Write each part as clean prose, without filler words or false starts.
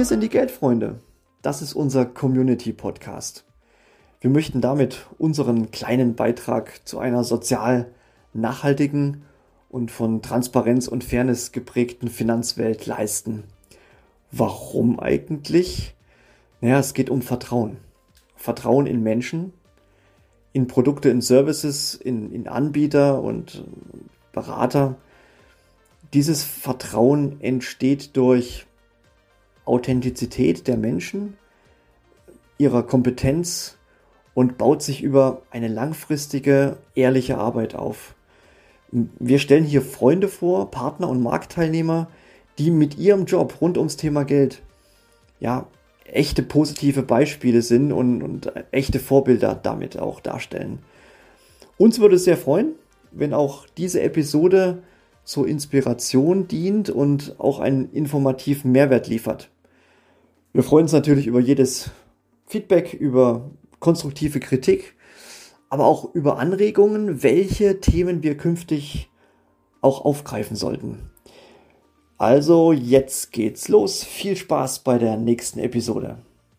Wir sind die Geldfreunde. Das ist unser Community-Podcast. Wir möchten damit unseren kleinen Beitrag zu einer sozial nachhaltigen und von Transparenz und Fairness geprägten Finanzwelt leisten. Warum eigentlich? Naja, es geht um Vertrauen. Vertrauen in Menschen, in Produkte, in Services, in Anbieter und Berater. Dieses Vertrauen entsteht durch Authentizität der Menschen, ihrer Kompetenz und baut sich über eine langfristige, ehrliche Arbeit auf. Wir stellen hier Freunde vor, Partner und Marktteilnehmer, die mit ihrem Job rund ums Thema Geld echte positive Beispiele sind und echte Vorbilder damit auch darstellen. Uns würde es sehr freuen, wenn auch diese Episode zur Inspiration dient und auch einen informativen Mehrwert liefert. Wir freuen uns natürlich über jedes Feedback, über konstruktive Kritik, aber auch über Anregungen, welche Themen wir künftig auch aufgreifen sollten. Also jetzt geht's los. Viel Spaß bei der nächsten Episode.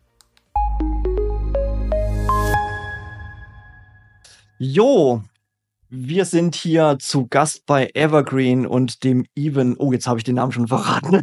Jo, wir sind hier zu Gast bei Evergreen und dem Even. Oh, jetzt habe ich den Namen schon verraten.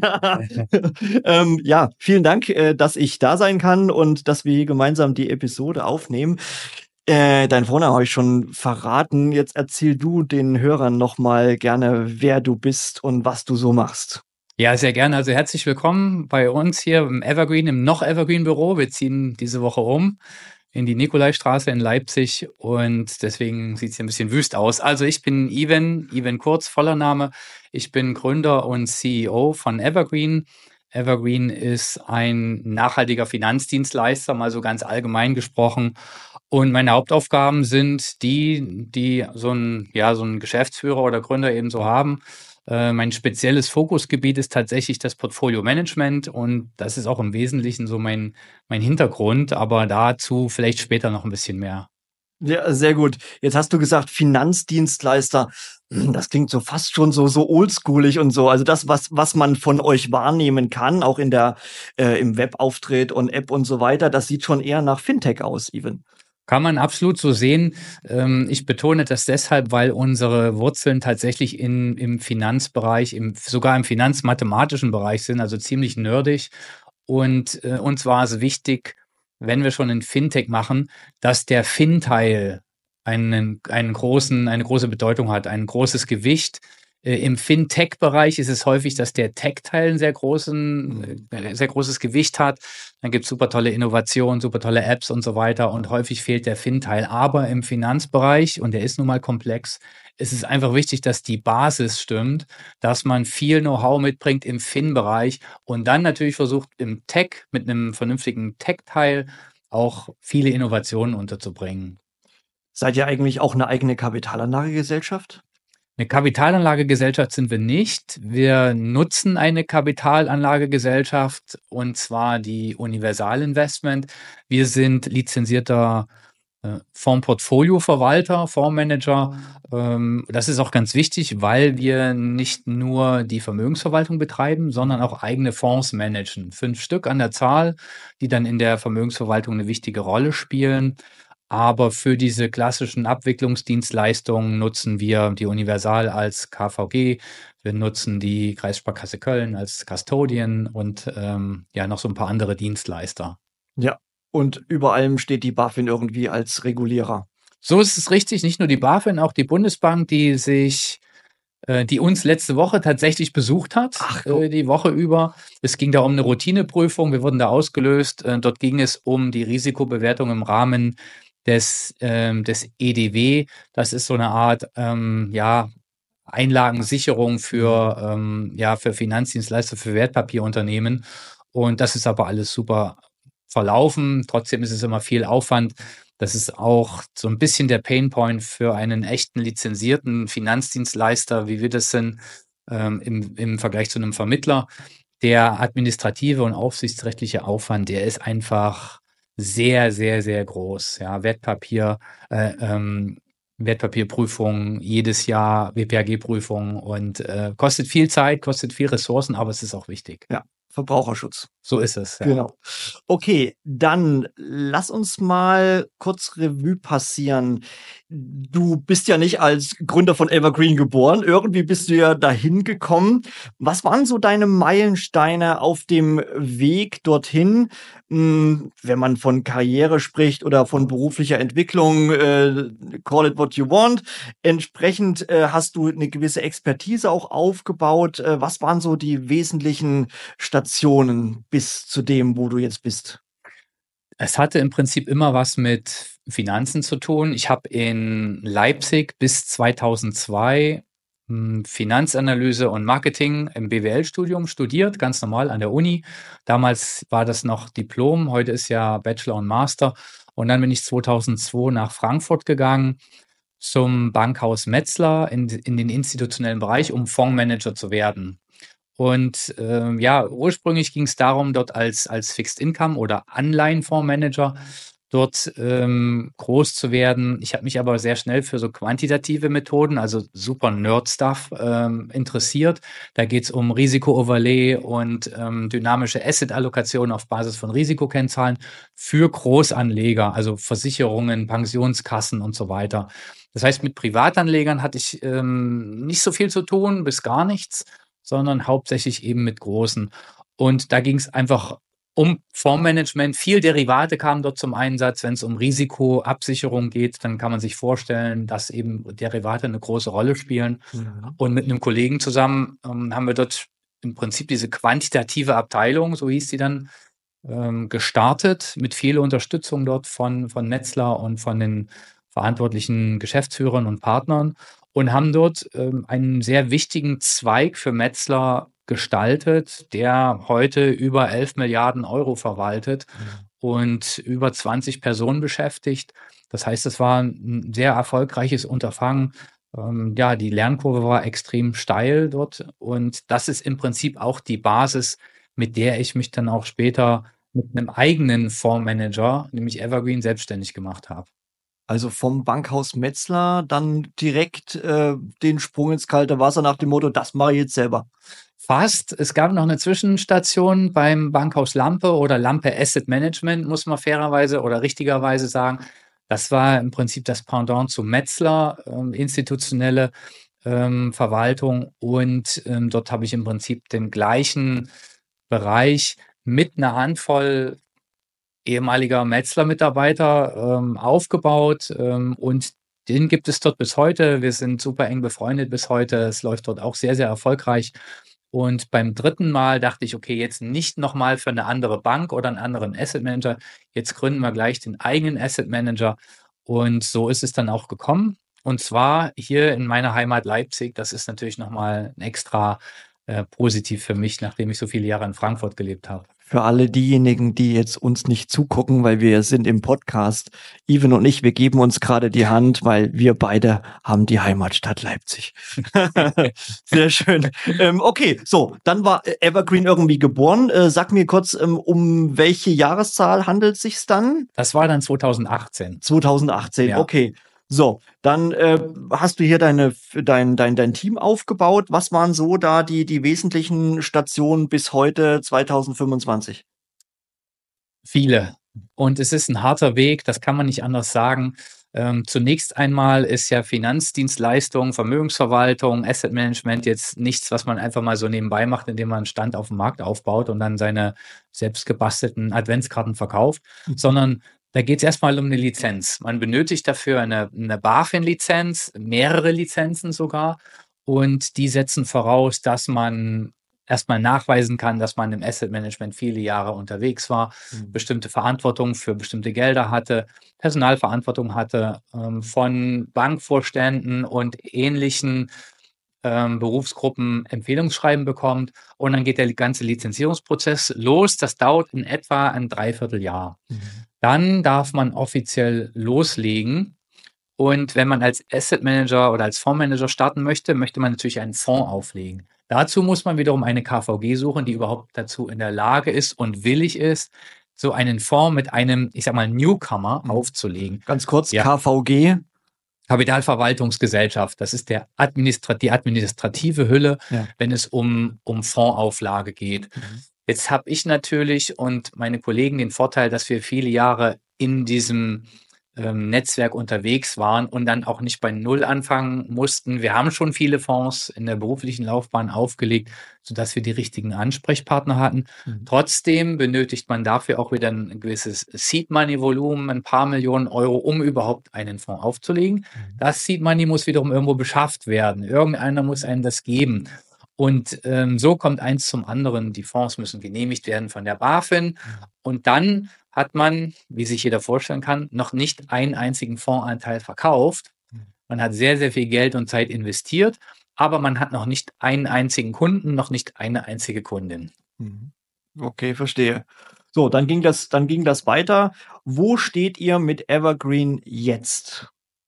Vielen Dank, dass ich da sein kann und dass wir hier gemeinsam die Episode aufnehmen. Dein Vornamen habe ich schon verraten. Jetzt erzähl du den Hörern nochmal gerne, wer du bist und was du so machst. Ja, sehr gerne. Also herzlich willkommen bei uns hier im Evergreen, im noch Evergreen Büro. Wir ziehen diese Woche um in die Nikolaistraße in Leipzig und deswegen sieht es hier ein bisschen wüst aus. Also ich bin Even Kurz, voller Name. Ich bin Gründer und CEO von Evergreen. Evergreen ist ein nachhaltiger Finanzdienstleister, mal so ganz allgemein gesprochen. Und meine Hauptaufgaben sind die so ein Geschäftsführer oder Gründer eben so haben. Mein spezielles Fokusgebiet ist tatsächlich das Portfolio-Management und das ist auch im Wesentlichen so mein Hintergrund, aber dazu vielleicht später noch ein bisschen mehr. Ja, sehr gut. Jetzt hast du gesagt Finanzdienstleister. Das klingt so fast schon so oldschoolig und so. Also das, was man von euch wahrnehmen kann, auch in der im Webauftritt und App und so weiter, das sieht schon eher nach Fintech aus, Even. Kann man absolut so sehen. Ich betone das deshalb, weil unsere Wurzeln tatsächlich im Finanzbereich, sogar im finanzmathematischen Bereich sind, also ziemlich nerdig. Und uns war es wichtig, wenn wir schon ein Fintech machen, dass der Fin-Teil eine große Bedeutung hat, ein großes Gewicht. Im Fintech-Bereich ist es häufig, dass der Tech-Teil ein sehr großes Gewicht hat. Dann gibt es super tolle Innovationen, super tolle Apps und so weiter. Und häufig fehlt der Fin-Teil. Aber im Finanzbereich, und der ist nun mal komplex, ist es einfach wichtig, dass die Basis stimmt, dass man viel Know-how mitbringt im Fin-Bereich und dann natürlich versucht, im Tech mit einem vernünftigen Tech-Teil auch viele Innovationen unterzubringen. Seid ihr eigentlich auch eine eigene Kapitalanlagegesellschaft? Eine Kapitalanlagegesellschaft sind wir nicht. Wir nutzen eine Kapitalanlagegesellschaft und zwar die Universal Investment. Wir sind lizenzierter Fondsportfolioverwalter, Fondsmanager. Das ist auch ganz wichtig, weil wir nicht nur die Vermögensverwaltung betreiben, sondern auch eigene Fonds managen. 5 Stück an der Zahl, die dann in der Vermögensverwaltung eine wichtige Rolle spielen. Aber für diese klassischen Abwicklungsdienstleistungen nutzen wir die Universal als KVG. Wir nutzen die Kreissparkasse Köln als Custodian und noch so ein paar andere Dienstleister. Ja, und über allem steht die BaFin irgendwie als Regulierer. So ist es richtig. Nicht nur die BaFin, auch die Bundesbank, die uns letzte Woche tatsächlich besucht hat, die Woche über. Es ging da um eine Routineprüfung. Wir wurden da ausgelöst. Dort ging es um die Risikobewertung im Rahmen des EDW. Das ist so eine Art Einlagensicherung für Finanzdienstleister, für Wertpapierunternehmen. Und das ist aber alles super verlaufen. Trotzdem ist es immer viel Aufwand. Das ist auch so ein bisschen der Painpoint für einen echten lizenzierten Finanzdienstleister, wie wir das sind, im Vergleich zu einem Vermittler. Der administrative und aufsichtsrechtliche Aufwand, der ist einfach sehr, sehr, sehr groß. Ja, Wertpapierprüfung jedes Jahr, WPAG-Prüfung und kostet viel Zeit, kostet viel Ressourcen, aber es ist auch wichtig. Ja, Verbraucherschutz. So ist es, ja. Genau. Okay, dann lass uns mal kurz Revue passieren. Du bist ja nicht als Gründer von Evergreen geboren. Irgendwie bist du ja dahin gekommen. Was waren so deine Meilensteine auf dem Weg dorthin? Wenn man von Karriere spricht oder von beruflicher Entwicklung, call it what you want. Entsprechend hast du eine gewisse Expertise auch aufgebaut. Was waren so die wesentlichen Stationen bis zu dem, wo du jetzt bist? Es hatte im Prinzip immer was mit Finanzen zu tun. Ich habe in Leipzig bis 2002 Finanzanalyse und Marketing im BWL-Studium studiert, ganz normal an der Uni. Damals war das noch Diplom, heute ist ja Bachelor und Master. Und dann bin ich 2002 nach Frankfurt gegangen zum Bankhaus Metzler in den institutionellen Bereich, um Fondsmanager zu werden. Und ja, ursprünglich ging es darum, dort als Fixed Income oder Anleihenfondsmanager dort groß zu werden. Ich habe mich aber sehr schnell für so quantitative Methoden, also super Nerd-Stuff, interessiert. Da geht es um Risiko-Overlay und dynamische Asset-Allokation auf Basis von Risikokennzahlen für Großanleger, also Versicherungen, Pensionskassen und so weiter. Das heißt, mit Privatanlegern hatte ich nicht so viel zu tun, bis gar nichts, sondern hauptsächlich eben mit großen. Und da ging es einfach um Fondsmanagement. Viel Derivate kamen dort zum Einsatz. Wenn es um Risikoabsicherung geht, dann kann man sich vorstellen, dass eben Derivate eine große Rolle spielen. Mhm. Und mit einem Kollegen zusammen haben wir dort im Prinzip diese quantitative Abteilung, so hieß die dann, gestartet, mit viel Unterstützung dort von Metzler und von den verantwortlichen Geschäftsführern und Partnern und haben dort einen sehr wichtigen Zweig für Metzler gestaltet, der heute über 11 Milliarden Euro verwaltet und über 20 Personen beschäftigt. Das heißt, es war ein sehr erfolgreiches Unterfangen. Ja, die Lernkurve war extrem steil dort und das ist im Prinzip auch die Basis, mit der ich mich dann auch später mit einem eigenen Fondsmanager, nämlich Evergreen, selbstständig gemacht habe. Also vom Bankhaus Metzler dann direkt den Sprung ins kalte Wasser nach dem Motto, das mache ich jetzt selber. Fast. Es gab noch eine Zwischenstation beim Bankhaus Lampe oder Lampe Asset Management, muss man fairerweise oder richtigerweise sagen. Das war im Prinzip das Pendant zu Metzler, institutionelle Verwaltung. Und dort habe ich im Prinzip den gleichen Bereich mit einer Handvoll ehemaliger Metzler-Mitarbeiter aufgebaut und den gibt es dort bis heute. Wir sind super eng befreundet bis heute. Es läuft dort auch sehr, sehr erfolgreich. Und beim dritten Mal dachte ich, okay, jetzt nicht nochmal für eine andere Bank oder einen anderen Asset Manager. Jetzt gründen wir gleich den eigenen Asset Manager. Und so ist es dann auch gekommen. Und zwar hier in meiner Heimat Leipzig. Das ist natürlich nochmal ein extra positiv für mich, nachdem ich so viele Jahre in Frankfurt gelebt habe. Für alle diejenigen, die jetzt uns nicht zugucken, weil wir sind im Podcast, Even und ich, wir geben uns gerade die Hand, weil wir beide haben die Heimatstadt Leipzig. Sehr schön. Okay, so, dann war Evergreen irgendwie geboren. Sag mir kurz, um welche Jahreszahl handelt es sich dann? Das war dann 2018. 2018, ja. Okay. So, dann hast du hier dein Team aufgebaut. Was waren so da die wesentlichen Stationen bis heute 2025? Viele. Und es ist ein harter Weg, das kann man nicht anders sagen. Zunächst einmal ist ja Finanzdienstleistung, Vermögensverwaltung, Asset Management jetzt nichts, was man einfach mal so nebenbei macht, indem man einen Stand auf dem Markt aufbaut und dann seine selbst gebastelten Adventskarten verkauft, sondern da geht es erstmal um eine Lizenz. Man benötigt dafür eine BaFin-Lizenz, mehrere Lizenzen sogar. Und die setzen voraus, dass man erstmal nachweisen kann, dass man im Asset Management viele Jahre unterwegs war, bestimmte Verantwortung für bestimmte Gelder hatte, Personalverantwortung hatte, von Bankvorständen und ähnlichen Berufsgruppen Empfehlungsschreiben bekommt. Und dann geht der ganze Lizenzierungsprozess los. Das dauert in etwa ein Dreivierteljahr. Dann darf man offiziell loslegen. Und wenn man als Asset Manager oder als Fondsmanager starten möchte, möchte man natürlich einen Fonds auflegen. Dazu muss man wiederum eine KVG suchen, die überhaupt dazu in der Lage ist und willig ist, so einen Fonds mit einem, ich sag mal, Newcomer aufzulegen. Ganz kurz, ja. KVG? Kapitalverwaltungsgesellschaft. Das ist die administrative Hülle, wenn es um Fondsauflage geht. Jetzt habe ich natürlich und meine Kollegen den Vorteil, dass wir viele Jahre in diesem Netzwerk unterwegs waren und dann auch nicht bei Null anfangen mussten. Wir haben schon viele Fonds in der beruflichen Laufbahn aufgelegt, sodass wir die richtigen Ansprechpartner hatten. Trotzdem benötigt man dafür auch wieder ein gewisses Seed-Money-Volumen, ein paar Millionen Euro, um überhaupt einen Fonds aufzulegen. Das Seed-Money muss wiederum irgendwo beschafft werden. Irgendeiner muss einem das geben. Und so kommt eins zum anderen. Die Fonds müssen genehmigt werden von der BaFin. Und dann hat man, wie sich jeder vorstellen kann, noch nicht einen einzigen Fondsanteil verkauft. Man hat sehr, sehr viel Geld und Zeit investiert, aber man hat noch nicht einen einzigen Kunden, noch nicht eine einzige Kundin. Okay, verstehe. So, dann ging das weiter. Wo steht ihr mit Evergreen jetzt?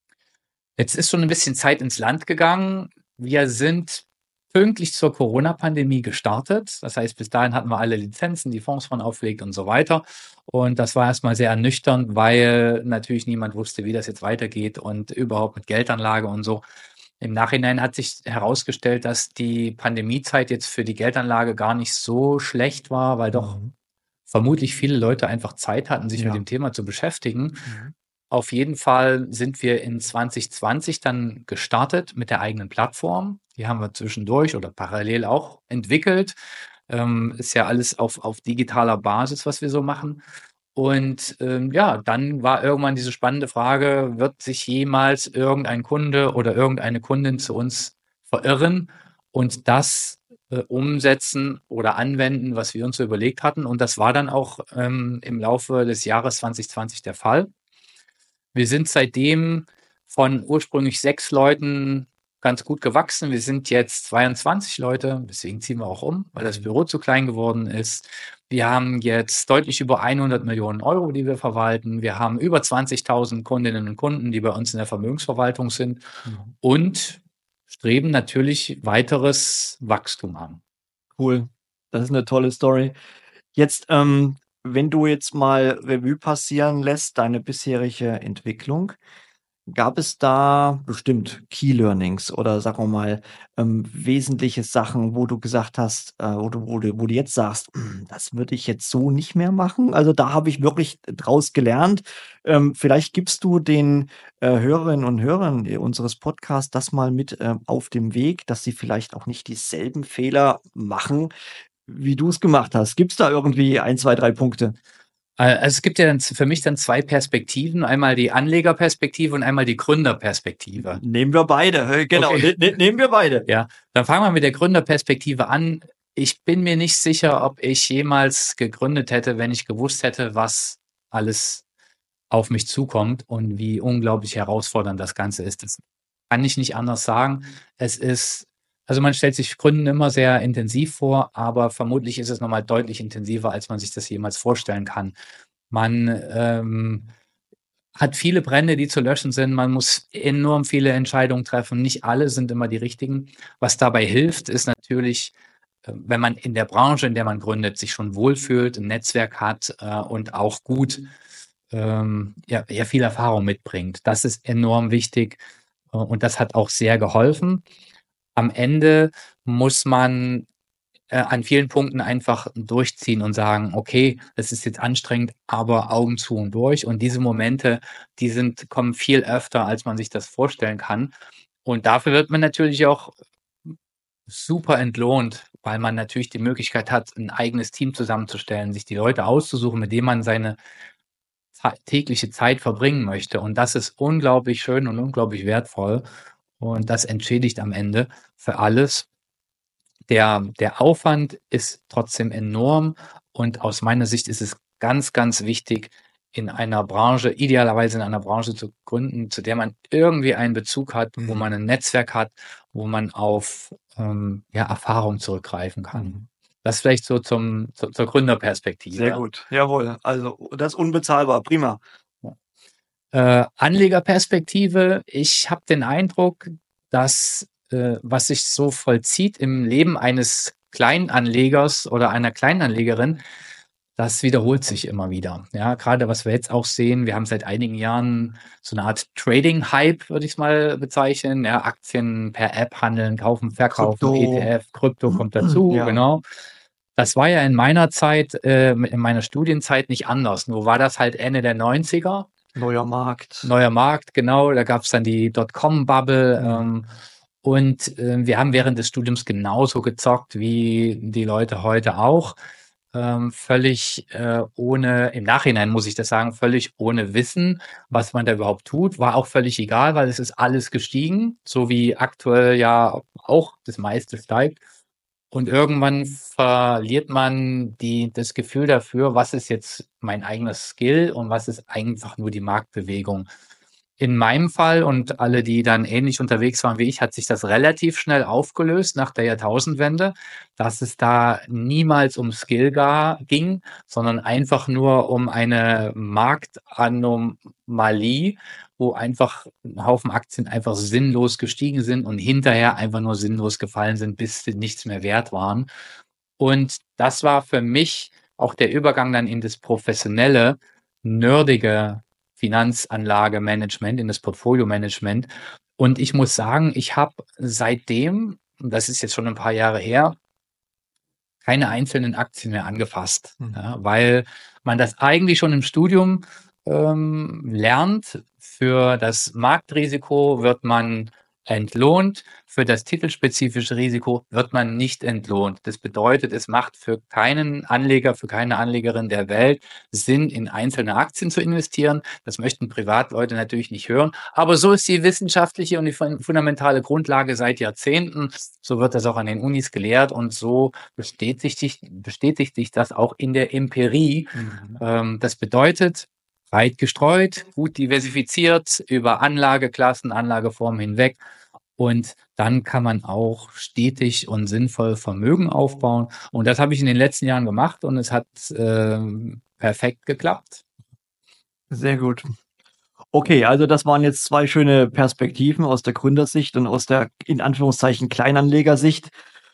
Jetzt ist schon ein bisschen Zeit ins Land gegangen. Wir sind pünktlich zur Corona-Pandemie gestartet. Das heißt, bis dahin hatten wir alle Lizenzen, die Fonds waren aufgelegt und so weiter. Und das war erstmal sehr ernüchternd, weil natürlich niemand wusste, wie das jetzt weitergeht und überhaupt mit Geldanlage und so. Im Nachhinein hat sich herausgestellt, dass die Pandemiezeit jetzt für die Geldanlage gar nicht so schlecht war, weil doch vermutlich viele Leute einfach Zeit hatten, sich mit dem Thema zu beschäftigen. Auf jeden Fall sind wir in 2020 dann gestartet mit der eigenen Plattform. Die haben wir zwischendurch oder parallel auch entwickelt. Ist ja alles auf digitaler Basis, was wir so machen. Und dann war irgendwann diese spannende Frage, wird sich jemals irgendein Kunde oder irgendeine Kundin zu uns verirren und das umsetzen oder anwenden, was wir uns so überlegt hatten. Und das war dann auch im Laufe des Jahres 2020 der Fall. Wir sind seitdem von ursprünglich 6 Leuten ganz gut gewachsen. Wir sind jetzt 22 Leute, deswegen ziehen wir auch um, weil das Büro zu klein geworden ist. Wir haben jetzt deutlich über 100 Millionen Euro, die wir verwalten. Wir haben über 20.000 Kundinnen und Kunden, die bei uns in der Vermögensverwaltung sind und streben natürlich weiteres Wachstum an. Cool. Das ist eine tolle Story. Jetzt, wenn du jetzt mal Revue passieren lässt, deine bisherige Entwicklung, gab es da bestimmt Key Learnings oder sagen wir mal wesentliche Sachen, wo du gesagt hast, wo du jetzt sagst, das würde ich jetzt so nicht mehr machen. Also da habe ich wirklich draus gelernt. Vielleicht gibst du den Hörerinnen und Hörern unseres Podcasts das mal mit auf dem Weg, dass sie vielleicht auch nicht dieselben Fehler machen, wie du es gemacht hast. Gibt es da irgendwie 1, 2, 3 Punkte? Also es gibt ja dann für mich dann 2 Perspektiven, einmal die Anlegerperspektive und einmal die Gründerperspektive. Nehmen wir beide, genau, Okay. nehmen wir beide. Ja, dann fangen wir mit der Gründerperspektive an. Ich bin mir nicht sicher, ob ich jemals gegründet hätte, wenn ich gewusst hätte, was alles auf mich zukommt und wie unglaublich herausfordernd das Ganze ist. Das kann ich nicht anders sagen. Also man stellt sich Gründen immer sehr intensiv vor, aber vermutlich ist es nochmal deutlich intensiver, als man sich das jemals vorstellen kann. Man hat viele Brände, die zu löschen sind. Man muss enorm viele Entscheidungen treffen. Nicht alle sind immer die richtigen. Was dabei hilft, ist natürlich, wenn man in der Branche, in der man gründet, sich schon wohlfühlt, ein Netzwerk hat und auch gut viel Erfahrung mitbringt. Das ist enorm wichtig und das hat auch sehr geholfen. Am Ende muss man an vielen Punkten einfach durchziehen und sagen, okay, es ist jetzt anstrengend, aber Augen zu und durch. Und diese Momente, kommen viel öfter, als man sich das vorstellen kann. Und dafür wird man natürlich auch super entlohnt, weil man natürlich die Möglichkeit hat, ein eigenes Team zusammenzustellen, sich die Leute auszusuchen, mit denen man seine tägliche Zeit verbringen möchte. Und das ist unglaublich schön und unglaublich wertvoll. Und das entschädigt am Ende für alles. Der Aufwand ist trotzdem enorm. Und aus meiner Sicht ist es ganz, ganz wichtig, idealerweise in einer Branche zu gründen, zu der man irgendwie einen Bezug hat, wo man ein Netzwerk hat, wo man auf Erfahrung zurückgreifen kann. Das vielleicht so zur Gründerperspektive. Sehr gut, jawohl. Also das ist unbezahlbar, prima. Anlegerperspektive, ich habe den Eindruck, dass was sich so vollzieht im Leben eines Kleinanlegers oder einer Kleinanlegerin, das wiederholt sich immer wieder. Ja, gerade was wir jetzt auch sehen, wir haben seit einigen Jahren so eine Art Trading-Hype, würde ich es mal bezeichnen. Ja, Aktien per App handeln, kaufen, verkaufen, Krypto. ETF, Krypto kommt dazu, Ja. genau. Das war ja in meiner Zeit, in meiner Studienzeit nicht anders. Nur war das halt Ende der 90er. Neuer Markt. Neuer Markt, genau. Da gab es dann die Dotcom-Bubble. Und wir haben während des Studiums genauso gezockt wie die Leute heute auch. Völlig ohne, im Nachhinein muss ich das sagen, völlig ohne Wissen, was man da überhaupt tut. War auch völlig egal, weil es ist alles gestiegen, so wie aktuell ja auch das meiste steigt. Und irgendwann verliert man das Gefühl dafür, was ist jetzt mein eigener Skill und was ist einfach nur die Marktbewegung. In meinem Fall und alle, die dann ähnlich unterwegs waren wie ich, hat sich das relativ schnell aufgelöst nach der Jahrtausendwende, dass es da niemals um Skill ging, sondern einfach nur um eine Marktanomalie, wo einfach ein Haufen Aktien einfach sinnlos gestiegen sind und hinterher einfach nur sinnlos gefallen sind, bis sie nichts mehr wert waren. Und das war für mich auch der Übergang dann in das professionelle, nerdige Finanzanlagemanagement, in das Portfolio-Management. Und ich muss sagen, ich habe seitdem, das ist jetzt schon ein paar Jahre her, keine einzelnen Aktien mehr angefasst, ja, weil man das eigentlich schon im Studium lernt. Für das Marktrisiko wird man entlohnt, für das titelspezifische Risiko wird man nicht entlohnt. Das bedeutet, es macht für keinen Anleger, für keine Anlegerin der Welt Sinn, in einzelne Aktien zu investieren. Das möchten Privatleute natürlich nicht hören. Aber so ist die wissenschaftliche und die fundamentale Grundlage seit Jahrzehnten. So wird das auch an den Unis gelehrt und so bestätigt sich das auch in der Empirie. Das bedeutet, breit gestreut, gut diversifiziert über Anlageklassen, Anlageformen hinweg. Und dann kann man auch stetig und sinnvoll Vermögen aufbauen. Und das habe ich in den letzten Jahren gemacht und es hat perfekt geklappt. Sehr gut. Okay, also das waren jetzt zwei schöne Perspektiven aus der Gründersicht und aus der, in Anführungszeichen, Kleinanlegersicht.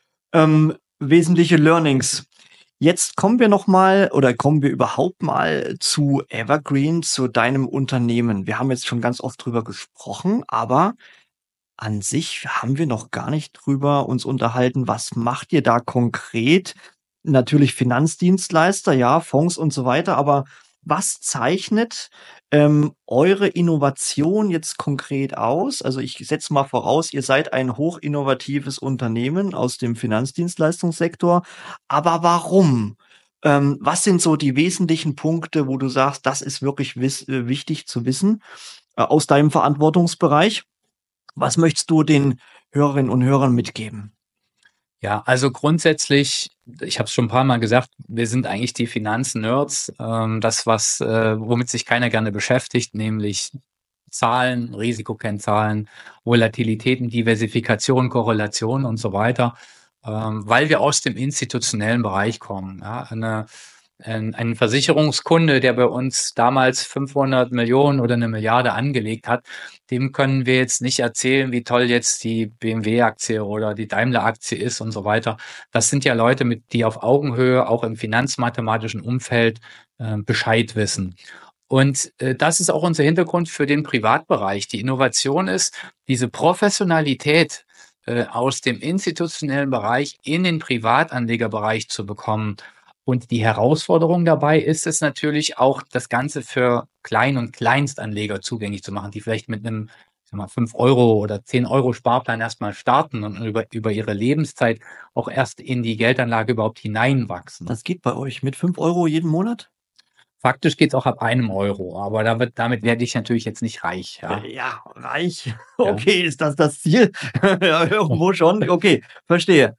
Wesentliche Learnings. Jetzt kommen wir kommen wir überhaupt mal zu Evergreen, zu deinem Unternehmen. Wir haben jetzt schon ganz oft drüber gesprochen, aber an sich haben wir noch gar nicht drüber uns unterhalten. Was macht ihr da konkret? Natürlich Finanzdienstleister, ja, Fonds und so weiter, aber was zeichnet eure Innovation jetzt konkret aus? Also ich setze mal voraus, ihr seid ein hochinnovatives Unternehmen aus dem Finanzdienstleistungssektor. Aber warum? Was sind so die wesentlichen Punkte, wo du sagst, das ist wirklich wichtig zu wissen aus deinem Verantwortungsbereich? Was möchtest du den Hörerinnen und Hörern mitgeben? Ja, also grundsätzlich, ich habe es schon ein paar Mal gesagt, wir sind eigentlich die Finanznerds, das, womit sich keiner gerne beschäftigt, nämlich Zahlen, Risikokennzahlen, Volatilitäten, Diversifikation, Korrelation und so weiter, weil wir aus dem institutionellen Bereich kommen. Ja, ein Versicherungskunde, der bei uns damals 500 Millionen oder 1 Milliarde angelegt hat, dem können wir jetzt nicht erzählen, wie toll jetzt die BMW-Aktie oder die Daimler-Aktie ist und so weiter. Das sind ja Leute, die auf Augenhöhe auch im finanzmathematischen Umfeld Bescheid wissen. Und das ist auch unser Hintergrund für den Privatbereich. Die Innovation ist, diese Professionalität aus dem institutionellen Bereich in den Privatanlegerbereich zu bekommen. Und die Herausforderung dabei ist es natürlich auch, das Ganze für Klein- und Kleinstanleger zugänglich zu machen, die vielleicht mit einem 5 € oder 10 € Sparplan erstmal starten und über ihre Lebenszeit auch erst in die Geldanlage überhaupt hineinwachsen. Das geht bei euch mit 5 € jeden Monat? Faktisch geht's auch ab 1 €, aber damit werde ich natürlich jetzt nicht reich. Ja, Ja, reich. Okay, ist das Ziel? Ja, irgendwo schon. Okay, verstehe.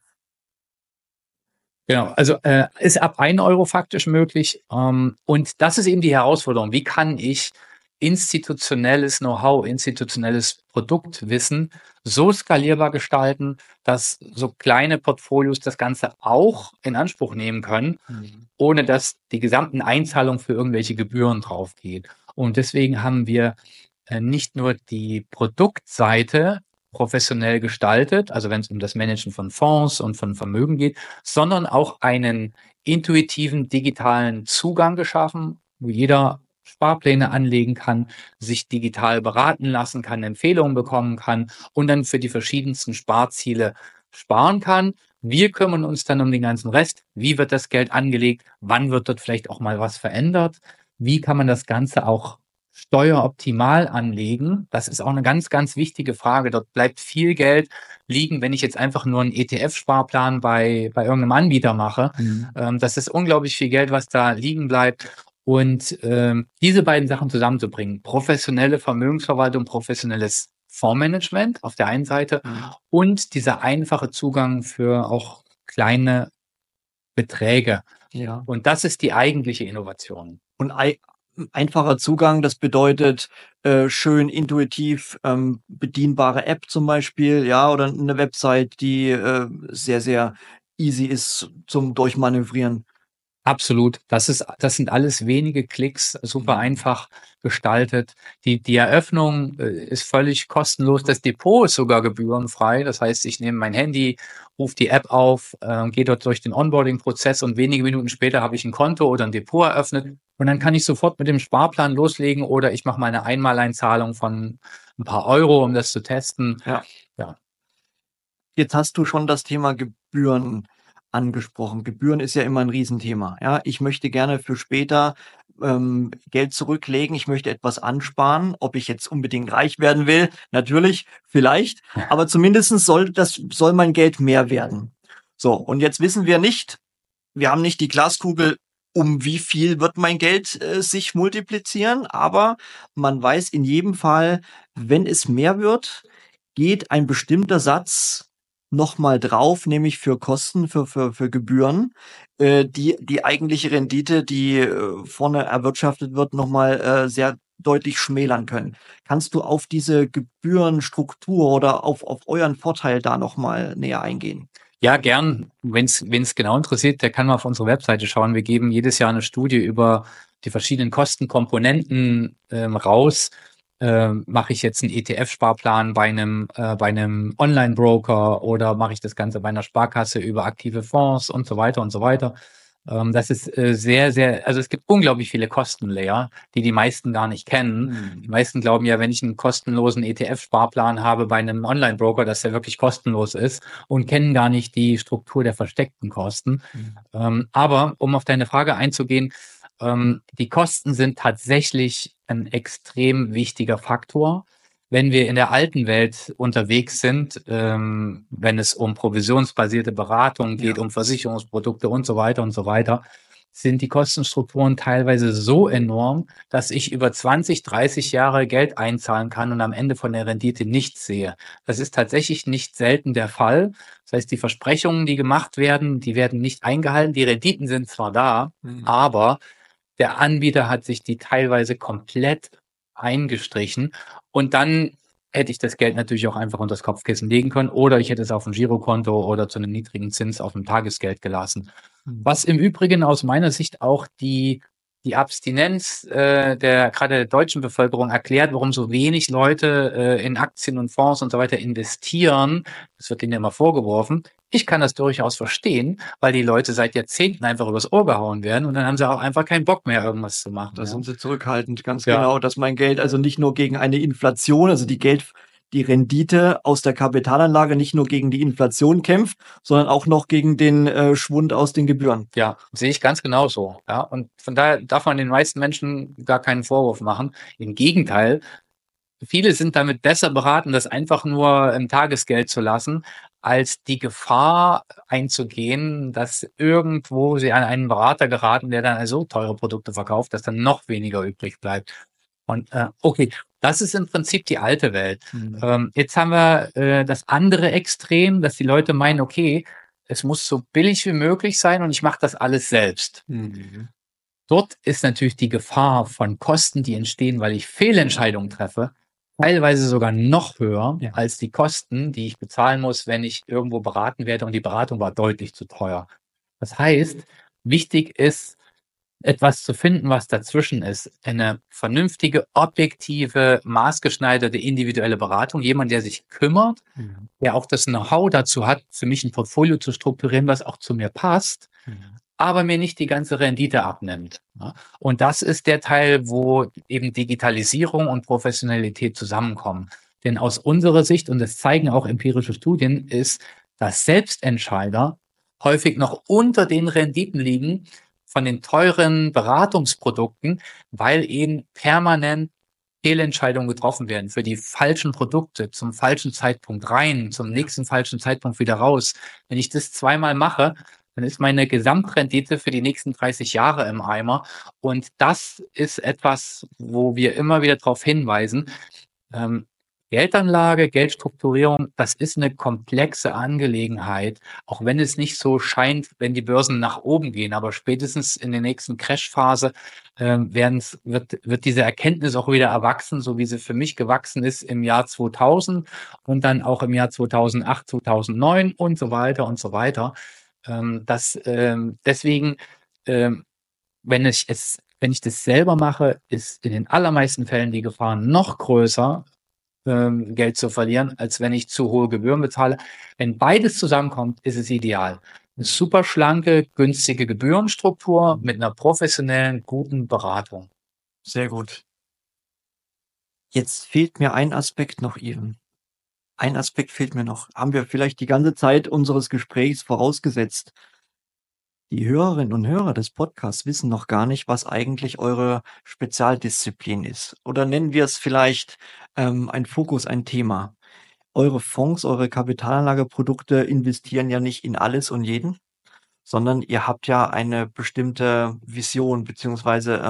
Genau, also ist ab 1 € faktisch möglich. Und das ist eben die Herausforderung. Wie kann ich institutionelles Know-how, institutionelles Produktwissen so skalierbar gestalten, dass so kleine Portfolios das Ganze auch in Anspruch nehmen können, ohne dass die gesamten Einzahlungen für irgendwelche Gebühren draufgehen. Und deswegen haben wir nicht nur die Produktseite professionell gestaltet, also wenn es um das Managen von Fonds und von Vermögen geht, sondern auch einen intuitiven digitalen Zugang geschaffen, wo jeder Sparpläne anlegen kann, sich digital beraten lassen kann, Empfehlungen bekommen kann und dann für die verschiedensten Sparziele sparen kann. Wir kümmern uns dann um den ganzen Rest. Wie wird das Geld angelegt? Wann wird dort vielleicht auch mal was verändert? Wie kann man das Ganze auch steueroptimal anlegen? Das ist auch eine ganz, ganz wichtige Frage. Dort bleibt viel Geld liegen, wenn ich jetzt einfach nur einen ETF-Sparplan bei irgendeinem Anbieter mache. Das ist unglaublich viel Geld, was da liegen bleibt. Und diese beiden Sachen zusammenzubringen, professionelle Vermögensverwaltung, professionelles Fondsmanagement auf der einen Seite und dieser einfache Zugang für auch kleine Beträge. Ja. Und das ist die eigentliche Innovation. Und einfacher Zugang, das bedeutet schön intuitiv bedienbare App zum Beispiel, ja, oder eine Website, die sehr, sehr easy ist zum Durchmanövrieren. Absolut. Das sind alles wenige Klicks, super einfach gestaltet. Die Eröffnung ist völlig kostenlos. Das Depot ist sogar gebührenfrei. Das heißt, ich nehme mein Handy, rufe die App auf, gehe dort durch den Onboarding-Prozess und wenige Minuten später habe ich ein Konto oder ein Depot eröffnet. Und dann kann ich sofort mit dem Sparplan loslegen oder ich mache mal eine Einmaleinzahlung von ein paar Euro, um das zu testen. Ja. Ja. Jetzt hast du schon das Thema Gebühren angesprochen. Gebühren ist ja immer ein Riesenthema. Ja, ich möchte gerne für später Geld zurücklegen. Ich möchte etwas ansparen. Ob ich jetzt unbedingt reich werden will, natürlich, vielleicht. Aber zumindestens soll mein Geld mehr werden. So, und jetzt wissen wir nicht, wir haben nicht die Glaskugel, um wie viel wird mein Geld sich multiplizieren. Aber man weiß in jedem Fall, wenn es mehr wird, geht ein bestimmter Satz nochmal drauf, nämlich für Kosten, für Gebühren, die eigentliche Rendite, die vorne erwirtschaftet wird, nochmal sehr deutlich schmälern können. Kannst du auf diese Gebührenstruktur oder auf euren Vorteil da nochmal näher eingehen? Ja, gern. Wenn es genau interessiert, der kann mal auf unsere Webseite schauen. Wir geben jedes Jahr eine Studie über die verschiedenen Kostenkomponenten raus. Mache ich jetzt einen ETF-Sparplan bei einem Online-Broker oder mache ich das Ganze bei einer Sparkasse über aktive Fonds und so weiter und so weiter. Das ist sehr, sehr, also es gibt unglaublich viele Kostenlayer, die meisten gar nicht kennen. Die meisten glauben ja, wenn ich einen kostenlosen ETF-Sparplan habe bei einem Online-Broker, dass der wirklich kostenlos ist und kennen gar nicht die Struktur der versteckten Kosten. Aber um auf deine Frage einzugehen, die Kosten sind tatsächlich ein extrem wichtiger Faktor. Wenn wir in der alten Welt unterwegs sind, wenn es um provisionsbasierte Beratung geht, um Versicherungsprodukte und so weiter, sind die Kostenstrukturen teilweise so enorm, dass ich über 20, 30 Jahre Geld einzahlen kann und am Ende von der Rendite nichts sehe. Das ist tatsächlich nicht selten der Fall. Das heißt, die Versprechungen, die gemacht werden, die werden nicht eingehalten. Die Renditen sind zwar da, aber der Anbieter hat sich die teilweise komplett eingestrichen und dann hätte ich das Geld natürlich auch einfach unter das Kopfkissen legen können oder ich hätte es auf ein Girokonto oder zu einem niedrigen Zins auf dem Tagesgeld gelassen. Was im Übrigen aus meiner Sicht auch die Abstinenz gerade der deutschen Bevölkerung erklärt, warum so wenig Leute in Aktien und Fonds und so weiter investieren. Das wird ihnen ja immer vorgeworfen. Ich kann das durchaus verstehen, weil die Leute seit Jahrzehnten einfach übers Ohr gehauen werden und dann haben sie auch einfach keinen Bock mehr, irgendwas zu machen. Da sind sie zurückhaltend, ganz Ja. genau, dass mein Geld also nicht nur gegen eine Inflation, also die Rendite aus der Kapitalanlage nicht nur gegen die Inflation kämpft, sondern auch noch gegen den Schwund aus den Gebühren. Ja, sehe ich ganz genauso. Ja, und von daher darf man den meisten Menschen gar keinen Vorwurf machen. Im Gegenteil, viele sind damit besser beraten, das einfach nur im Tagesgeld zu lassen, als die Gefahr einzugehen, dass irgendwo sie an einen Berater geraten, der dann so teure Produkte verkauft, dass dann noch weniger übrig bleibt. Und okay, das ist im Prinzip die alte Welt. Jetzt haben wir das andere Extrem, dass die Leute meinen, okay, es muss so billig wie möglich sein und ich mache das alles selbst. Dort ist natürlich die Gefahr von Kosten, die entstehen, weil ich Fehlentscheidungen treffe, teilweise sogar noch höher als die Kosten, die ich bezahlen muss, wenn ich irgendwo beraten werde und die Beratung war deutlich zu teuer. Das heißt, wichtig ist, etwas zu finden, was dazwischen ist. Eine vernünftige, objektive, maßgeschneiderte, individuelle Beratung. Jemand, der sich kümmert, der auch das Know-how dazu hat, für mich ein Portfolio zu strukturieren, was auch zu mir passt, aber mir nicht die ganze Rendite abnimmt. Und das ist der Teil, wo eben Digitalisierung und Professionalität zusammenkommen. Denn aus unserer Sicht, und das zeigen auch empirische Studien, ist, dass Selbstentscheider häufig noch unter den Renditen liegen von den teuren Beratungsprodukten, weil eben permanent Fehlentscheidungen getroffen werden für die falschen Produkte, zum falschen Zeitpunkt rein, zum nächsten falschen Zeitpunkt wieder raus. Wenn ich das zweimal mache, dann ist meine Gesamtrendite für die nächsten 30 Jahre im Eimer. Und das ist etwas, wo wir immer wieder darauf hinweisen. Geldanlage, Geldstrukturierung, das ist eine komplexe Angelegenheit, auch wenn es nicht so scheint, wenn die Börsen nach oben gehen. Aber spätestens in der nächsten Crashphase wird diese Erkenntnis auch wieder erwachsen, so wie sie für mich gewachsen ist im Jahr 2000 und dann auch im Jahr 2008, 2009 und so weiter und so weiter. Deswegen, ähm, wenn ich das selber mache, ist in den allermeisten Fällen die Gefahr noch größer, Geld zu verlieren, als wenn ich zu hohe Gebühren bezahle. Wenn beides zusammenkommt, ist es ideal. Eine super schlanke, günstige Gebührenstruktur mit einer professionellen, guten Beratung. Sehr gut. Jetzt fehlt mir ein Aspekt noch, Even. Ein Aspekt fehlt mir noch. Haben wir vielleicht die ganze Zeit unseres Gesprächs vorausgesetzt. Die Hörerinnen und Hörer des Podcasts wissen noch gar nicht, was eigentlich eure Spezialdisziplin ist. Oder nennen wir es vielleicht ein Fokus, ein Thema. Eure Fonds, eure Kapitalanlageprodukte investieren ja nicht in alles und jeden, sondern ihr habt ja eine bestimmte Vision beziehungsweise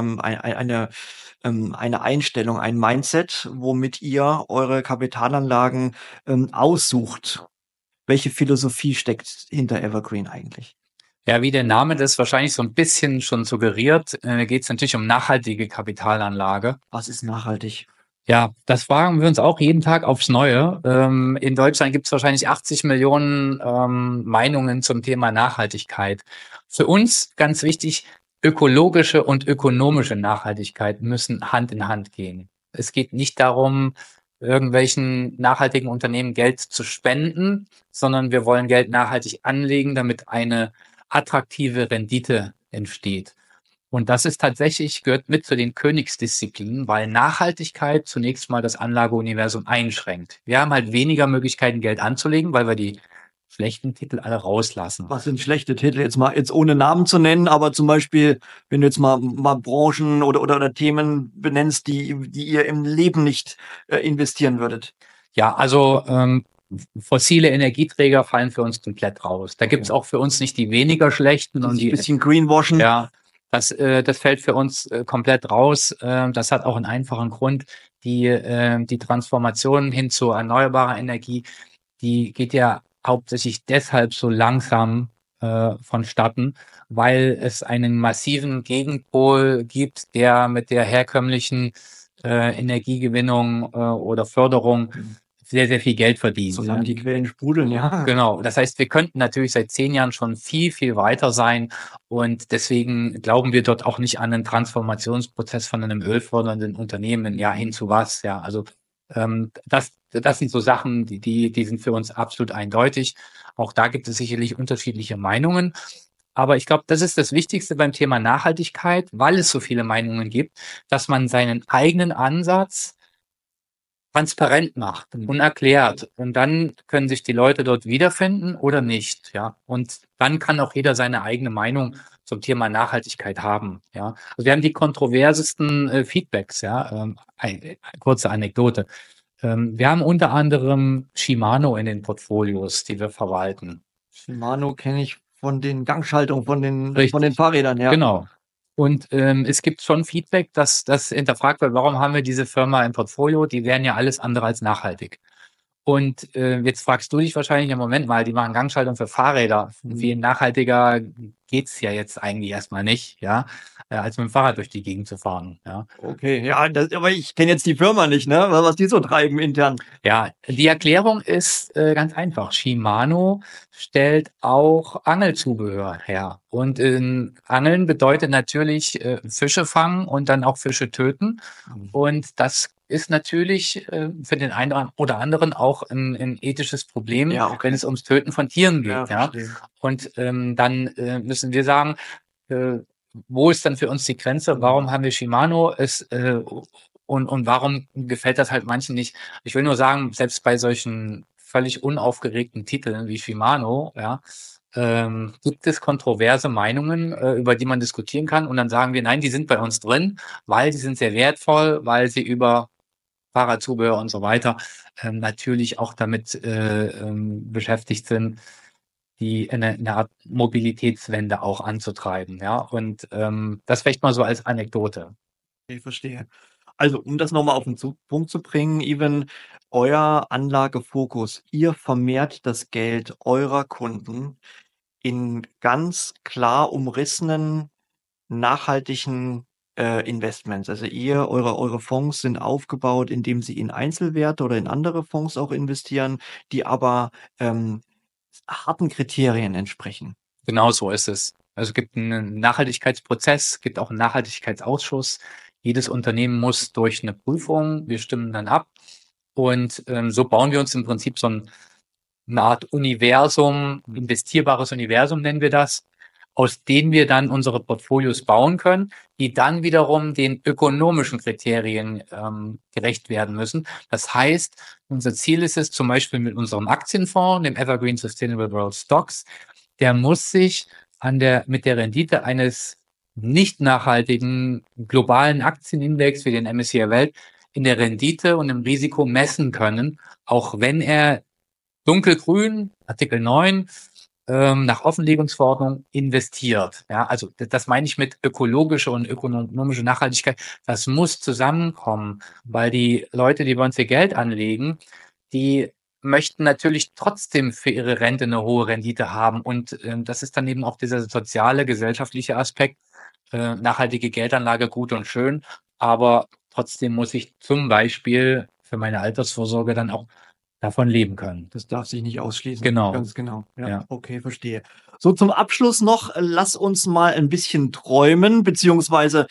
eine Einstellung, ein Mindset, womit ihr eure Kapitalanlagen aussucht. Welche Philosophie steckt hinter Evergreen eigentlich? Ja, wie der Name das wahrscheinlich so ein bisschen schon suggeriert, geht es natürlich um nachhaltige Kapitalanlage. Was ist nachhaltig? Ja, das fragen wir uns auch jeden Tag aufs Neue. In Deutschland gibt es wahrscheinlich 80 Millionen Meinungen zum Thema Nachhaltigkeit. Für uns ganz wichtig, ökologische und ökonomische Nachhaltigkeit müssen Hand in Hand gehen. Es geht nicht darum, irgendwelchen nachhaltigen Unternehmen Geld zu spenden, sondern wir wollen Geld nachhaltig anlegen, damit eine attraktive Rendite entsteht. Und das ist tatsächlich, gehört mit zu den Königsdisziplinen, weil Nachhaltigkeit zunächst mal das Anlageuniversum einschränkt. Wir haben halt weniger Möglichkeiten, Geld anzulegen, weil wir die schlechten Titel alle rauslassen. Was sind schlechte Titel? Jetzt ohne Namen zu nennen, aber zum Beispiel, wenn du jetzt mal Branchen oder Themen benennst, die ihr im Leben nicht investieren würdet. Ja, also fossile Energieträger fallen für uns komplett raus. Da gibt's auch für uns nicht die weniger schlechten. Und die ein bisschen greenwashen. Ja, das fällt für uns komplett raus. Das hat auch einen einfachen Grund. Die Transformation hin zu erneuerbarer Energie, die geht ja hauptsächlich deshalb so langsam vonstatten, weil es einen massiven Gegenpol gibt, der mit der herkömmlichen Energiegewinnung oder Förderung sehr, sehr viel Geld verdient. Solange die Quellen sprudeln, ja. Genau. Das heißt, wir könnten natürlich seit 10 Jahren schon viel, viel weiter sein. Und deswegen glauben wir dort auch nicht an einen Transformationsprozess von einem ölfördernden Unternehmen, ja, hin zu was. Ja, also das sind so Sachen, die sind für uns absolut eindeutig. Auch da gibt es sicherlich unterschiedliche Meinungen. Aber ich glaube, das ist das Wichtigste beim Thema Nachhaltigkeit, weil es so viele Meinungen gibt, dass man seinen eigenen Ansatz transparent macht und erklärt. Und dann können sich die Leute dort wiederfinden oder nicht, ja. Und dann kann auch jeder seine eigene Meinung zum Thema Nachhaltigkeit haben, ja. Also wir haben die kontroversesten Feedbacks, ja. Eine kurze Anekdote. Wir haben unter anderem Shimano in den Portfolios, die wir verwalten. Shimano kenne ich von den Gangschaltungen, von den Fahrrädern, ja. Genau. Und es gibt schon Feedback, dass das hinterfragt wird, warum haben wir diese Firma im Portfolio? Die wären ja alles andere als nachhaltig. Und jetzt fragst du dich wahrscheinlich im Moment mal, die machen Gangschaltung für Fahrräder. Viel nachhaltiger geht's ja jetzt eigentlich erstmal nicht, ja, als mit dem Fahrrad durch die Gegend zu fahren. Ja. Okay, ja, aber ich kenne jetzt die Firma nicht, ne? Was die so treiben intern. Ja, die Erklärung ist ganz einfach. Shimano stellt auch Angelzubehör her. Und Angeln bedeutet natürlich Fische fangen und dann auch Fische töten. Und das ist natürlich für den einen oder anderen auch ein ethisches Problem, Ja, okay. wenn es ums Töten von Tieren geht. Ja, verstehe. Und dann müssen wir sagen, wo ist dann für uns die Grenze? Warum haben wir Shimano? Und warum gefällt das halt manchen nicht? Ich will nur sagen, selbst bei solchen völlig unaufgeregten Titeln wie Shimano, ja, gibt es kontroverse Meinungen, über die man diskutieren kann. Und dann sagen wir, nein, die sind bei uns drin, weil sie sind sehr wertvoll, weil sie über Fahrradzubehör und so weiter natürlich auch damit beschäftigt sind, die eine Art Mobilitätswende auch anzutreiben. Ja, und das vielleicht mal so als Anekdote. Ich verstehe. Also, um das nochmal auf den Punkt zu bringen, Even, euer Anlagefokus, ihr vermehrt das Geld eurer Kunden in ganz klar umrissenen, nachhaltigen Investments. Also eure Fonds sind aufgebaut, indem sie in Einzelwerte oder in andere Fonds auch investieren, die aber harten Kriterien entsprechen. Genau so ist es. Also es gibt einen Nachhaltigkeitsprozess, gibt auch einen Nachhaltigkeitsausschuss. Jedes Unternehmen muss durch eine Prüfung, wir stimmen dann ab. Und so bauen wir uns im Prinzip so eine Art Universum, investierbares Universum nennen wir das, aus dem wir dann unsere Portfolios bauen können, die dann wiederum den ökonomischen Kriterien gerecht werden müssen. Das heißt, unser Ziel ist es zum Beispiel mit unserem Aktienfonds, dem Evergreen Sustainable World Stocks, der muss sich mit der Rendite eines nicht nachhaltigen globalen Aktienindex wie den MSCI Welt in der Rendite und im Risiko messen können, auch wenn er dunkelgrün, Artikel 9, nach Offenlegungsverordnung investiert. Ja, also das meine ich mit ökologische und ökonomische Nachhaltigkeit. Das muss zusammenkommen, weil die Leute, die bei uns ihr Geld anlegen, die möchten natürlich trotzdem für ihre Rente eine hohe Rendite haben. Und das ist dann eben auch dieser soziale, gesellschaftliche Aspekt. Nachhaltige Geldanlage gut und schön, aber trotzdem muss ich zum Beispiel für meine Altersvorsorge dann auch davon leben können. Das darf sich nicht ausschließen. Genau. Ganz genau. Ja. Okay, verstehe. So, zum Abschluss noch, lass uns mal ein bisschen träumen, beziehungsweise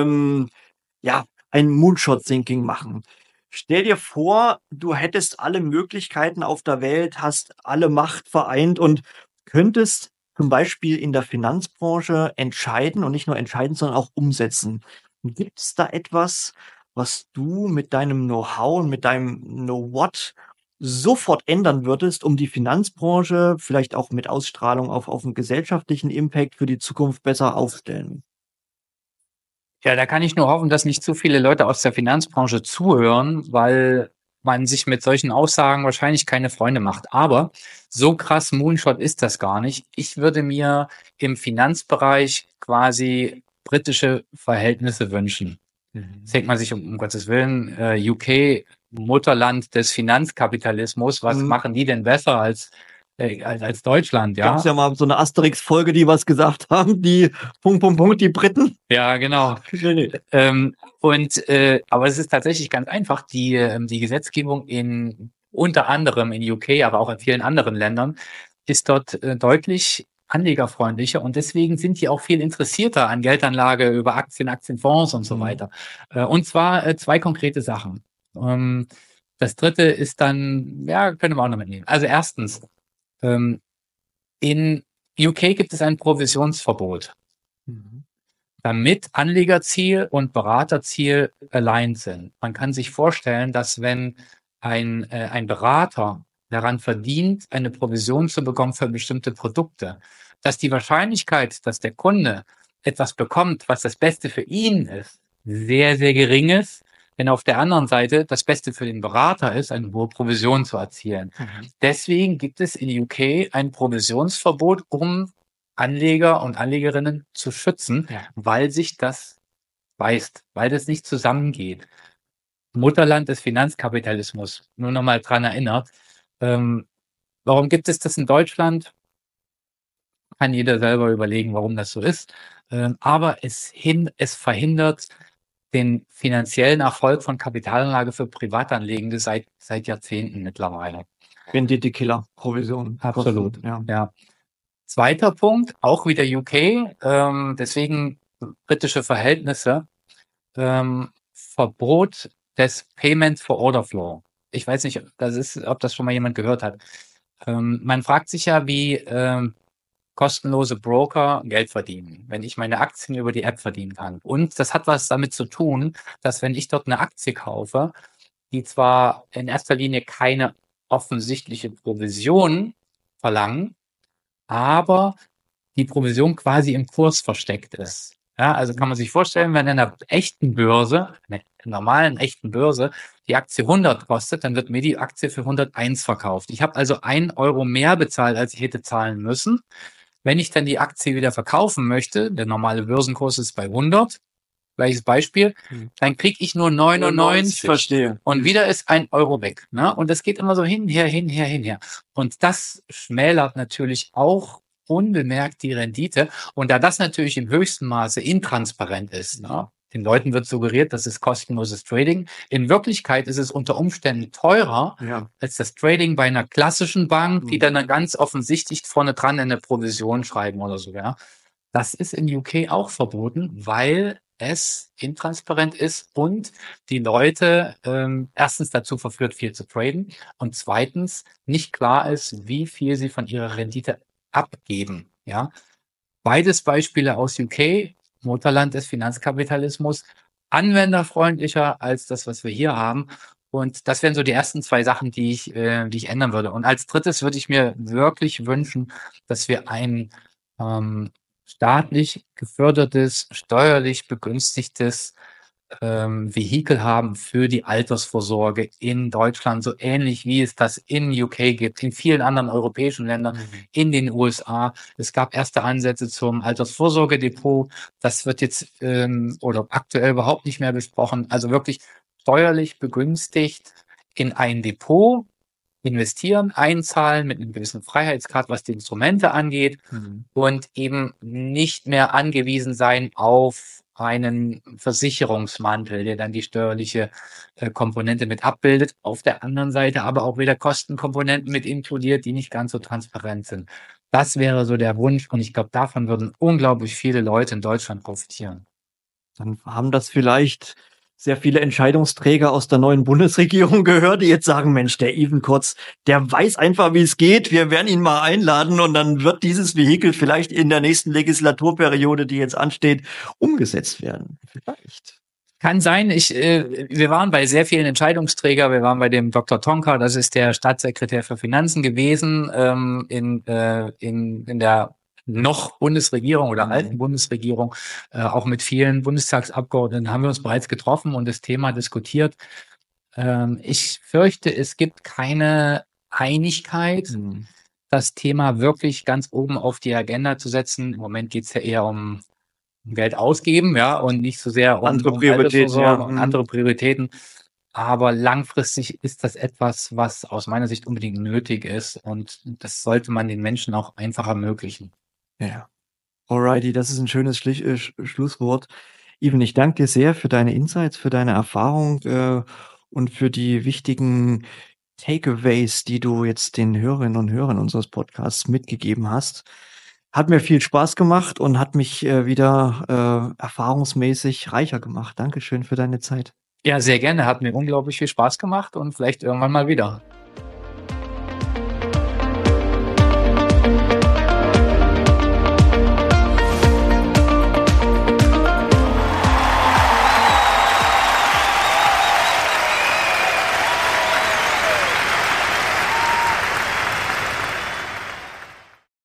ein Moonshot-Thinking machen. Stell dir vor, du hättest alle Möglichkeiten auf der Welt, hast alle Macht vereint und könntest zum Beispiel in der Finanzbranche entscheiden und nicht nur entscheiden, sondern auch umsetzen. Gibt es da etwas, was du mit deinem Know-how und mit deinem Know-what sofort ändern würdest, um die Finanzbranche, vielleicht auch mit Ausstrahlung auf einen gesellschaftlichen Impact für die Zukunft besser aufstellen? Ja, da kann ich nur hoffen, dass nicht zu viele Leute aus der Finanzbranche zuhören, weil man sich mit solchen Aussagen wahrscheinlich keine Freunde macht. Aber so krass Moonshot ist das gar nicht. Ich würde mir im Finanzbereich quasi britische Verhältnisse wünschen. Jetzt denkt man sich um Gottes Willen, UK, Mutterland des Finanzkapitalismus, was machen die denn besser als Deutschland, ja? Gab's ja mal so eine Asterix-Folge, die was gesagt haben, die die Briten. Ja, genau. Aber es ist tatsächlich ganz einfach. Die Gesetzgebung unter anderem in UK, aber auch in vielen anderen Ländern ist dort deutlich anlegerfreundlicher und deswegen sind die auch viel interessierter an Geldanlage über Aktien, Aktienfonds und so weiter. Und zwar zwei konkrete Sachen. Das dritte ist dann, ja, können wir auch noch mitnehmen. Also erstens, in UK gibt es ein Provisionsverbot, damit Anlegerziel und Beraterziel aligned sind. Man kann sich vorstellen, dass wenn ein Berater daran verdient, eine Provision zu bekommen für bestimmte Produkte, dass die Wahrscheinlichkeit, dass der Kunde etwas bekommt, was das Beste für ihn ist, sehr, sehr gering ist, wenn auf der anderen Seite das Beste für den Berater ist, eine hohe Provision zu erzielen. Deswegen gibt es in UK ein Provisionsverbot, um Anleger und Anlegerinnen zu schützen, weil sich das beißt, weil das nicht zusammengeht. Mutterland des Finanzkapitalismus, nur noch mal dran erinnert. Warum gibt es das in Deutschland? Kann jeder selber überlegen, warum das so ist. Aber es verhindert den finanziellen Erfolg von Kapitalanlage für Privatanlegende seit Jahrzehnten mittlerweile. Rendite-Killer, Provision. Absolut, ja. Zweiter Punkt, auch wieder UK, deswegen britische Verhältnisse, Verbot des Payment for Order Flow. Ich weiß nicht, ob das schon mal jemand gehört hat. Man fragt sich ja, wie kostenlose Broker Geld verdienen, wenn ich meine Aktien über die App verdienen kann. Und das hat was damit zu tun, dass wenn ich dort eine Aktie kaufe, die zwar in erster Linie keine offensichtliche Provision verlangen, aber die Provision quasi im Kurs versteckt ist. Ja, also kann man sich vorstellen, wenn in einer echten Börse, einer normalen echten Börse, die Aktie 100 kostet, dann wird mir die Aktie für 101 verkauft. Ich habe also 1 Euro mehr bezahlt, als ich hätte zahlen müssen. Wenn ich dann die Aktie wieder verkaufen möchte, der normale Börsenkurs ist bei 100, gleiches Beispiel, dann kriege ich nur 99. Verstehe. Und wieder ist 1 Euro weg. Ne? Und das geht immer so hinher. Und das schmälert natürlich auch unbemerkt die Rendite. Und da das natürlich im höchsten Maße intransparent ist, ne? Den Leuten wird suggeriert, das ist kostenloses Trading. In Wirklichkeit ist es unter Umständen teurer als das Trading bei einer klassischen Bank, die dann ganz offensichtlich vorne dran eine Provision schreiben oder so. Ja. Das ist in UK auch verboten, weil es intransparent ist und die Leute erstens dazu verführt, viel zu traden und zweitens nicht klar ist, wie viel sie von ihrer Rendite abgeben. Ja, beides Beispiele aus UK, Mutterland des Finanzkapitalismus, anwenderfreundlicher als das, was wir hier haben. Und das wären so die ersten 2 Sachen, die ich ändern würde. Und als drittes würde ich mir wirklich wünschen, dass wir ein staatlich gefördertes, steuerlich begünstigtes Vehikel haben für die Altersvorsorge in Deutschland, so ähnlich wie es das in UK gibt, in vielen anderen europäischen Ländern, in den USA. Es gab erste Ansätze zum Altersvorsorgedepot. Das wird jetzt oder aktuell überhaupt nicht mehr besprochen. Also wirklich steuerlich begünstigt in ein Depot investieren, einzahlen mit einem gewissen Freiheitsgrad, was die Instrumente angeht und eben nicht mehr angewiesen sein auf einen Versicherungsmantel, der dann die steuerliche Komponente mit abbildet. Auf der anderen Seite aber auch wieder Kostenkomponenten mit inkludiert, die nicht ganz so transparent sind. Das wäre so der Wunsch und ich glaube, davon würden unglaublich viele Leute in Deutschland profitieren. Dann haben das vielleicht sehr viele Entscheidungsträger aus der neuen Bundesregierung gehört, die jetzt sagen, Mensch, der Even Kotz, der weiß einfach, wie es geht. Wir werden ihn mal einladen und dann wird dieses Vehikel vielleicht in der nächsten Legislaturperiode, die jetzt ansteht, umgesetzt werden. Vielleicht. Kann sein. Wir waren bei sehr vielen Entscheidungsträgern. Wir waren bei dem Dr. Tonka, das ist der Staatssekretär für Finanzen gewesen, in der noch Bundesregierung oder alten Bundesregierung, auch mit vielen Bundestagsabgeordneten haben wir uns bereits getroffen und das Thema diskutiert. Ich fürchte, es gibt keine Einigkeit, das Thema wirklich ganz oben auf die Agenda zu setzen. Im Moment geht's ja eher um Geld ausgeben, ja, und nicht so sehr um andere Prioritäten, und andere Prioritäten. Aber langfristig ist das etwas, was aus meiner Sicht unbedingt nötig ist und das sollte man den Menschen auch einfach ermöglichen. Ja. Alrighty, das ist ein schönes Schlusswort. Even, ich danke dir sehr für deine Insights, für deine Erfahrung und für die wichtigen Takeaways, die du jetzt den Hörerinnen und Hörern unseres Podcasts mitgegeben hast. Hat mir viel Spaß gemacht und hat mich wieder erfahrungsmäßig reicher gemacht. Dankeschön für deine Zeit. Ja, sehr gerne. Hat mir unglaublich viel Spaß gemacht und vielleicht irgendwann mal wieder.